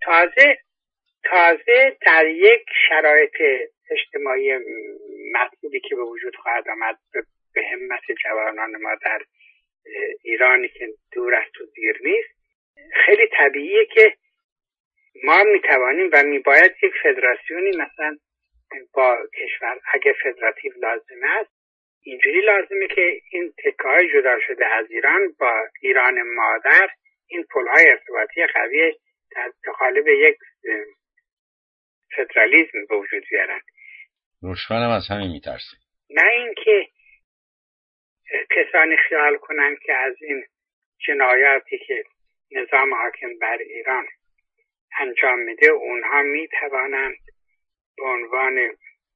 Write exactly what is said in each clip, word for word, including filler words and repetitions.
تازه تازه در یک شرایط اجتماعی مطلوبی که به وجود خواهد آمد به همت جوانان ما در ایرانی که دور است و دیر نیست، خیلی طبیعیه که ما میتوانیم و میباید یک فدراسیونی مثلا با کشور اگه فدراتیو لازم است، اینجوری لازمه که این تکه‌های جدا شده از ایران با ایران مادر این پل‌های ارتباطی قوی در قالب یک فدرالیسم به وجود بیارن. روشفنم از همین میترسه. نه اینکه کسانی خیال کنن که از این جنایاتی که نظام حاکم بر ایران انجام میده اونها میتوانند به عنوان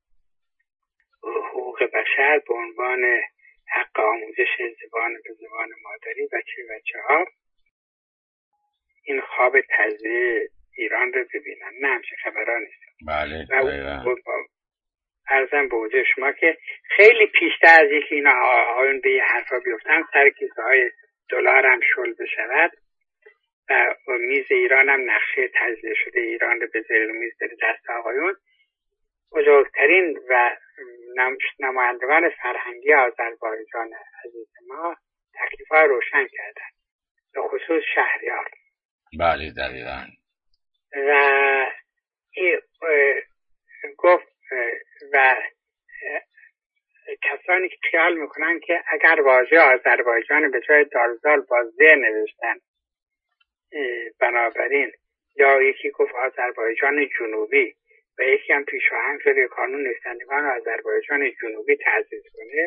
حقوق بشر، به عنوان حق آموزش زبان به زبان مادری بچه بچه ها این خواب تزیه ایران رو ببینن. نه همچه خبرها نیست. بله عرضم به حضور شما که خیلی پیشتر از یکی اینا آقایون به یه حرفا بیفتن سر کیسه های دلار هم شل بشود و میز ایران هم نقشه تزیه شده ایران رو بذاره رو میز داره دست آقایون. بزرگترین و نمایندگان فرهنگی آذربایجان عزیز ما تکلیف‌ها روشن کردن، به خصوص شهریار. بله دقیقاً. و گفت و کسانی که خیال میکنن که اگر واژه آذربایجان به جای دالزال با ز نوشتن بنابراین، یا یکی گفت آذربایجان جنوبی و یکی هم پیشاهنگ شده کانون نویسندگان آذربایجان جنوبی تعزیز کنه،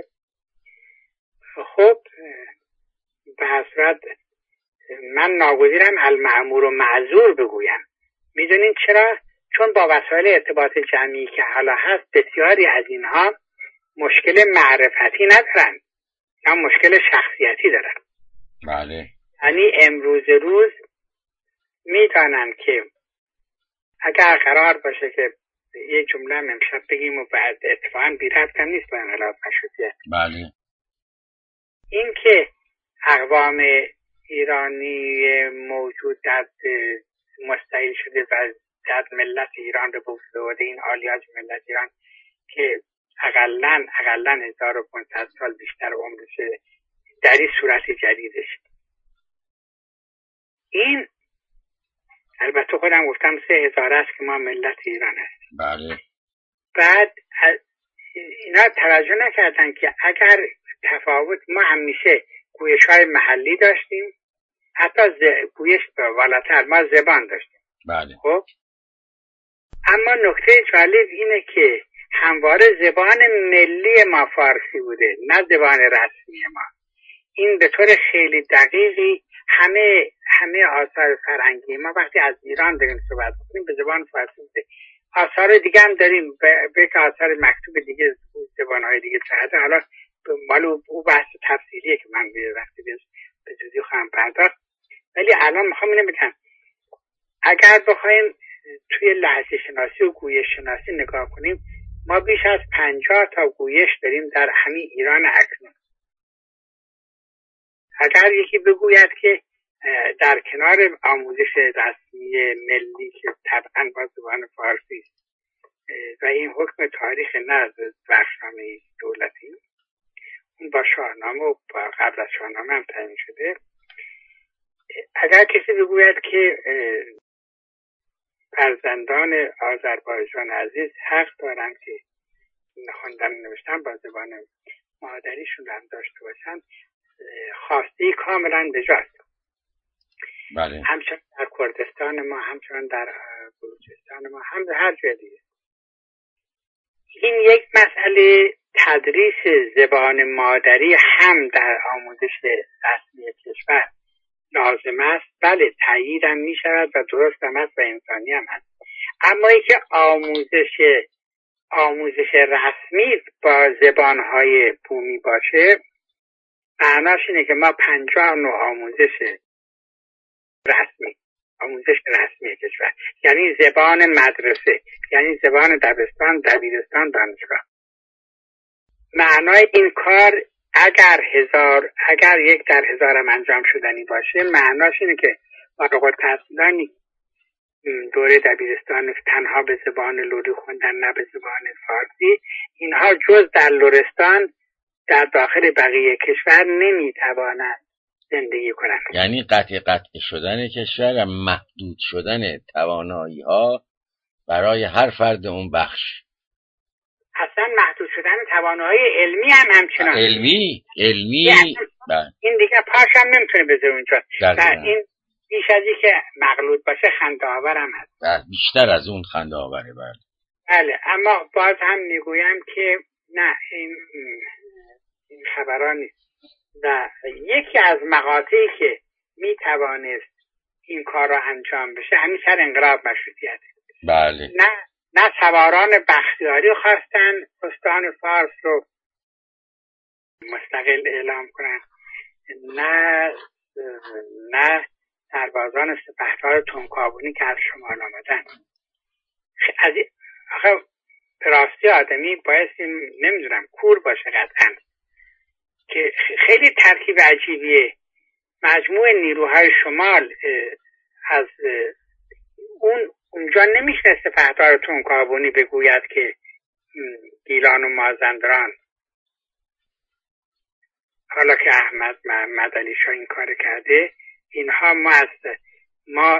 خب به حسرت من ناگزیرم المأمور و معذور بگویم. میدونین چرا؟ چون با وسایل ارتباط جمعی که حالا هست بسیاری از اینها مشکل معرفتی ندارن، هم مشکل شخصیتی دارن. بله. یعنی امروز روز میدانن که اگر قرار باشه که یه جمله امشب بگیم و بعد اتفاقا بی ربط هم نیست با انقلاب مشروطیت. بله. این که اقوام ایرانی موجود در مستعیل شده و در ملت ایران رو بفرسته، این آلیاژ ملت ایران که اقلن اقلن هزار و پانصد سال بیشتر عمرشه در این صورت جدیدش، این البته خودم گفتم سه هزار است که ما ملت ایران هستیم. بله. بعد اینا توجه نکردن که اگر تفاوت، ما همیشه گویش های محلی داشتیم، حتی ز... گویش بالاتر ما زبان داشتیم. بله. خب اما نکته جالب اینه که همواره زبان ملی ما فارسی بوده، نه زبان رسمی ما. این به طور خیلی دقیقی همه همه آثار فرهنگی ما وقتی از ایران داریم صحبت می‌کنیم به زبان فارسی بوده. آثار دیگه هم داریم به که آثار مکتوب دیگه زبان‌های دیگه چقدر، حالا مال او بحث تفصیلیه که من به وقتی به جزئی خواهم پرداخت. ولی الان میخوام اینو بگم اگر بخوایم توی لهجه شناسی و گویش شناسی نگاه کنیم، ما بیش از پنجاه تا گویش داریم در همین ایران اکنون. اگر یکی بگوید که در کنار آموزش رسمی ملی که طبعا با زبان فارسی و این حکم تاریخ نه بخشنامه دولتی، اون با شاهنامه و با قبل از شاهنامه هم تعیین شده، اگر کسی بگوید که فرزندان آذربایجان عزیز حق دارن که خواندن نوشتن با زبان مادریشون هم داشته باشن، خواسته کاملا بجاست. بله. همچنان در کردستان ما، همچنان در بلوچستان ما، هم هر جای دیگه. این یک مسئله تدریس زبان مادری هم در آموزش رسمی کشور لازم است. بله تأیید هم می شود و درست هم است و انسانی هم هست. اما ای که آموزش آموزش رسمی با زبانهای بومی باشه، معناش اینه که ما پنجاه نوع آموزش رسمی آموزش رسمی کشور، یعنی زبان مدرسه، یعنی زبان دبستان، دبیرستان، دانشگاه. معنای این کار اگر هزار اگر یک در هزارم انجام شدنی باشه، معناش اینه که فارغ التحصیلانی دوره دبیرستان تنها به زبان لری خوندن نه به زبان فارسی، اینها جز در لرستان در داخل بقیه کشور نمیتوانند زندگی کنند. یعنی قطع قطع شدن کشور و محدود شدن توانایی ها برای هر فرد اون بخش. اصلا محدود شدن توانایی علمی هم همچنان. علمی علمی این دیگه پاش هم نمیتونه بذاره اونجا و این بیش از این که مغلوط باشه خنده آور هم هست. بیشتر از اون خنده آوره. بله بله، اما باز هم میگویم که نه، این این خبران نیست و یکی از مقاطعی که میتوانست این کار را انجام بشه همین سر انقلاب مشروطیت. بله. نه نه سواران بختیاری خواستن استان فارس رو مستقل اعلام کنن، نه نه سربازان سپهدار تنکابونی که از شمال آمدن. از آخه راستی آدمی باید نمیدونم کور باشه قطعا که خیلی ترکیب عجیبیه. مجموع نیروهای شمال از اون اونجا نمیشه سپهدار تنکابونی بگوید که گیلان و مازندران، حالا که احمد محمد علی شاه این کار کرده، اینها ما از ما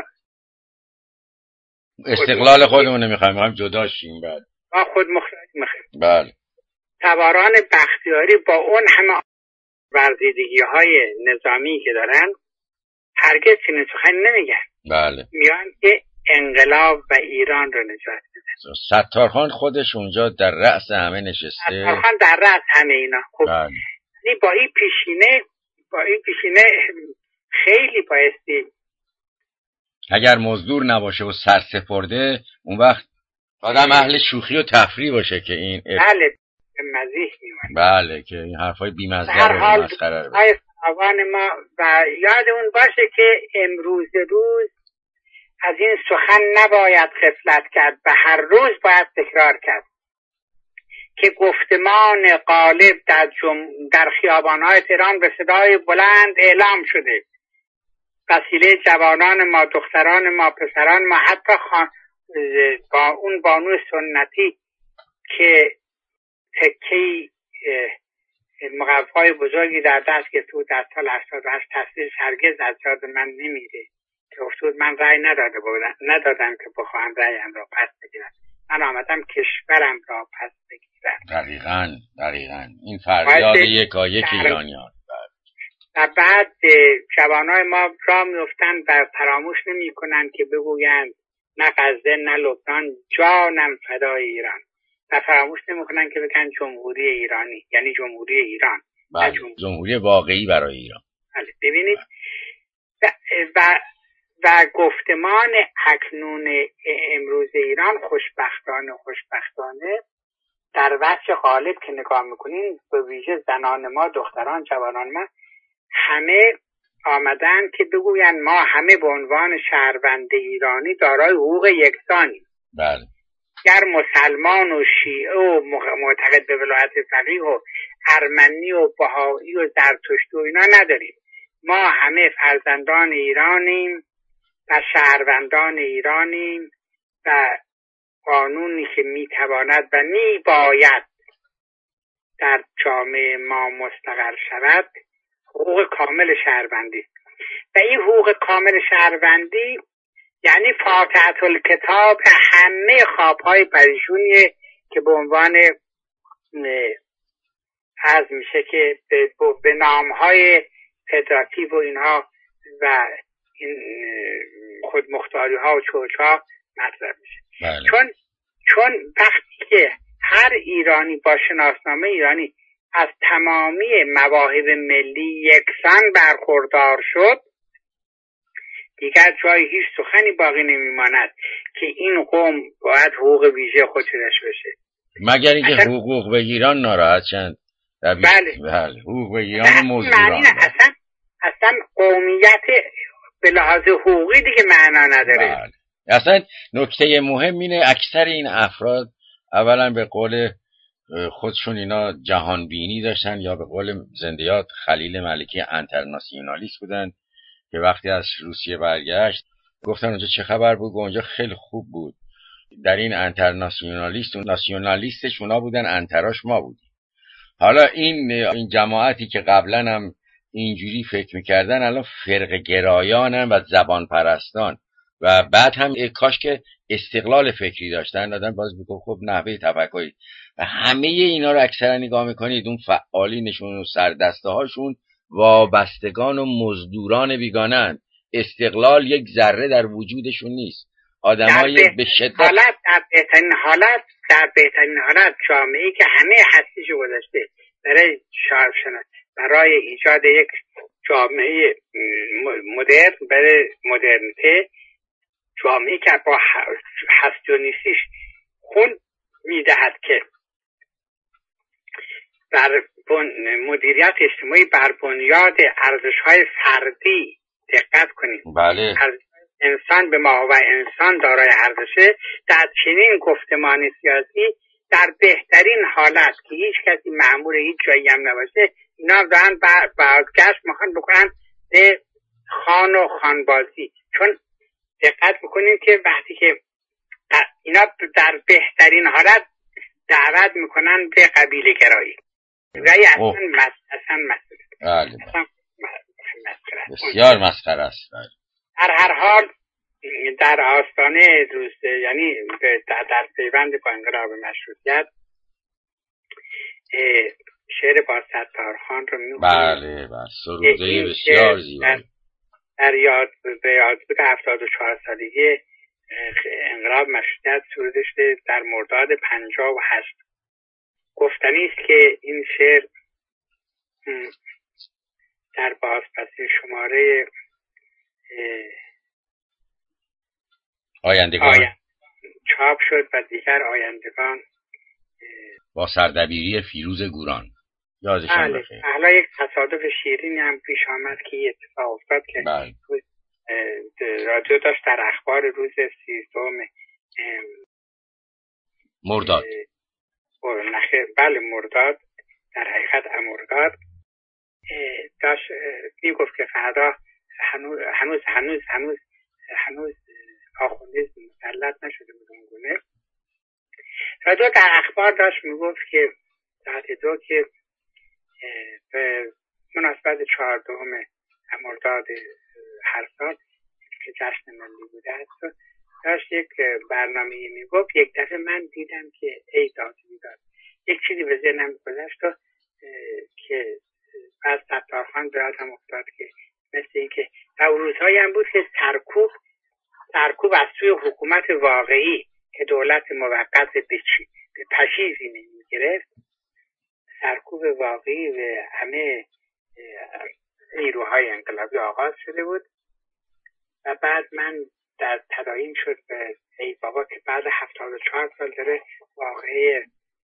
استقلال خودمون نمیخوایم، میخوایم جدا شیم. بعد ما خود مختاری میخوایم. بله. سواران بختیاری با اون همه ورزیدگی های نظامی که دارن هرگز چنین سخنی نمیگن. بله. میان که انقلاب و ایران رو نجات بده. ستارخان خودش اونجا در رأس همه نشسته. ستارخان در رأس همه اینا. خب بله. با این پیشینه با این پیشینه خیلی بایستی اگر مزدور نباشه و سرسپرده اون وقت آدم اهل شوخی و تفریح باشه که این بله مزیح میمونه. بله که این حرفای بی‌مزه و مسخره رو های فراوان ما و یادمون باشه که امروز روز از این سخن نباید غفلت کرد و هر روز باید تکرار کرد که گفتمان غالب در, جم... در خیابان‌های تهران به صدای بلند اعلام شده. وسیله جوانان ما، دختران ما، پسران ما، حتی خان... با اون بانو سنتی که تکی مقوای بزرگی در دست گرفته بود در سال هشتاد و هشت، تصویرش هرگز از یاد من نمیره که افتود من رأی نداده بودم ندادم که بخواهم رأیم را پس بگیرم. من آمدم کشورم را پس بگیرم. دقیقاً دقیقاً این فریاد یکایک ایرانیان. و بعد جوانای ما را میفتن و فراموش نمی کنن که بگویند نه غزه نه لبنان جانم فدای ایران، و فراموش نمی کنن که بگن جمهوری ایرانی، یعنی جمهوری ایران. بله. جمهوری. جمهوری واقعی برای ایران. بله. ببینید و, و و گفتمان اکنون امروز ایران خوشبختانه خوشبختانه در وجه غالب که نگاه میکنین، به ویژه زنان ما، دختران، جوانان ما، همه آمدن که بگوین ما همه به عنوان شهروند ایرانی دارای حقوق یکسانیم. بله. گر مسلمان و شیعه و معتقد به ولایت فقیه و ارمنی و بهایی و زرتشتی و اینا نداریم. ما همه فرزندان ایرانیم و شهروندان ایرانیم و قانونی که میتواند و میباید در جامعه ما مستقر شود حقوق کامل شهروندی. و این حقوق کامل شهروندی یعنی فاتحة الکتاب همه خوابهای پریشونیه که به عنوان از میشه که به, به نامهای فدراتیو و اینها و این خودمختاری ها و چوچ ها مطرح میشه. بله. چون چون وقتی که هر ایرانی با شناسنامه ایرانی از تمامی مواهب ملی یکسان برخوردار شد، دیگر جای هیچ سخنی باقی نمیماند که این قوم باید حقوق ویژه خودش بشه، مگر اینکه حقوق بگیرن ناراحت چند. بله. بله حقوق بگیرن مزدوران. اصلا اصلا قومیت به لحاظ حقوقی دیگه معنا نداره. بله. اصلا نکته مهم اینه اکثر این افراد اولا به قول خودشون اینا جهان بینی داشتن یا به قول زندیات خلیل ملکی انترناسیونالیست بودن که وقتی از روسیه برگشت گفتن اونجا چه خبر بود؟ اونجا خیلی خوب بود، در این انترناسیونالیست و ناسیونالیستش اونا بودن، انتراش ما بودیم. حالا این این جماعتی که قبلا هم اینجوری فکر میکردن الان فرق گرایانن و زبان پرستان و بعد هم کاش که استقلال فکری داشتن. آدم باز میگه خب نحوه تفکری و همه اینا رو اکثرا نگاه میکنید اون فعالینشون و سردسته هاشون وابستگان و مزدوران بیگانه‌اند. استقلال یک ذره در وجودشون نیست. آدمای به شدت حالت در بهترین حالت در بهترین حالت جامعه‌ای که همه هستیش گذاشته برای شارپ شناس، برای ایجاد یک جامعه مدرن، برای مدرنیته، جامعه‌ای که با هستی و نیستیش خون میدهد که بر مدیریت اجتماعی بر بنیاد ارزش‌های فردی دقت کنید. بله. انسان به ما و انسان دارای ارزشه. در چنین گفتمان سیاسی در بهترین حالت که هیچ کسی مأمور هیچ جایی هم نباشه، اینا دارن بازگشت میخوان بکنن به خان و خانبازی. چون دقت بکنید که وقتی که اینا در بهترین حالت دعوت میکنن به قبیله گرایی و اصلا اصلا مسئله بسیار مسخره است. در هر حال در آستانه روز، یعنی در پیوند با انقلاب مشروطیت، شعر با ستارخان رو می‌خونم. بله بله، سروده بسیار زیبا. در یاد به یادبود هفتاد و چهار سالگی انقلاب مشروطیت سروده شده در مرداد پنجاه و هشت. گفتنی است که این شعر در بازپسی شماره آیندگان آیند چاپ شد و دیگر آیندگان با سردبیری فیروز گوران یادشان بخیر. حالا یک تصادف شیرینی هم پیش آمد که یه اتفاق افتاد که بله. رادیو داشت در اخبار روز سیزدهم مرداد بله مرداد در حقیقت مرداد داشت میگفت که فردا هنوز هنوز هنوز هنوز هنوز آخوندیسم مسلط نشده بود اونگونه. رادیو در اخبار داشت میگفت که ساعت دو که به مناسبت چهاردهم مرداد هر سال که جشن ملی بوده است داشت یک برنامه میگفت. یک دفعه من دیدم که ای داد میداد یک چیزی به ذهنم گذشت که از ستارخان به یادم افتاد که مثل این که در روزهایی هم بود که سرکوب سرکوب از سوی حکومت واقعی که دولت موقت به پشیزی نمیگرفت، سرکوب واقعی و همه نیروهای انقلابی آغاز شده بود و بعد من در تدایم شد به ای بابا که بعد هفتاد و چهار سال داره واقعی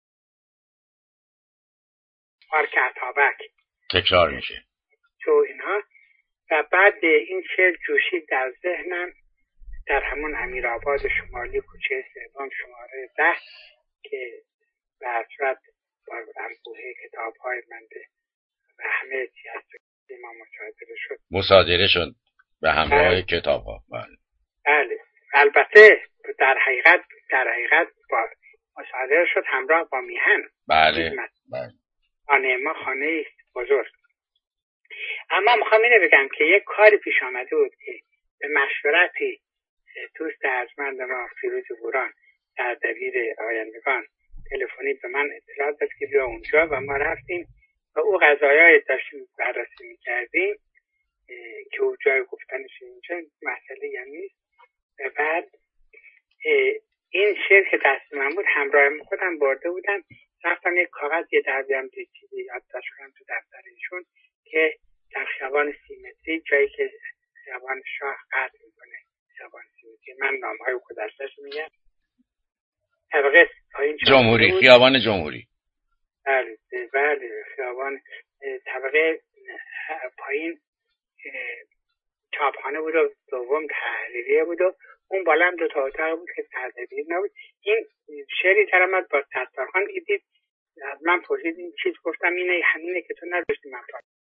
پارک اتابک تکرار میشه تو اینها. و بعد این شعر جوشید در ذهنم در همون امیرآباد شمالی کوچه سوم شماره ده که به صورت با انبوه کتاب های من و همه چیز ما مصادره شد مصادره شد به همراه کتاب ها. بله بله البته در حقیقت در حقیقت با مصادره شد همراه با میهن. بله بله. خانه ما خانه بزرگ. اما میخوام اینو بگم که یک کاری پیش آمده بود که به مشورتی دوست ارجمند ما فیروز گوران در دبیر آیندگان تلفنی به من اطلاع داد که بیا اونجا و ما رفتیم و او قضایای داشتیم بررسی میکردیم که او جای گفتنش اینجا مسئله هم نیست. و بعد این شعر که دست من بود همراه خودم برده بودم، رفتم یک کاغذ یه دربیم دید چیزی یادداشت کردم تو دفتر ایشون که در خیابان سیمتری جایی که خیابان شاه قطع میکنه خیابان سیمتری، من نامهای او کدرستش میگم، طبقه پایین جمهوری، خیابان جمهوری. بله بله خیابان طبقه پایین چاپخانه بود و دوم تحریریه بود و اون بالا هم دو تا اتاق بود که سردبیر نبود. این شعری در آمد با ستارخان دید. من پرسید این چیز، گفتم اینه همینه که تو نداشتی من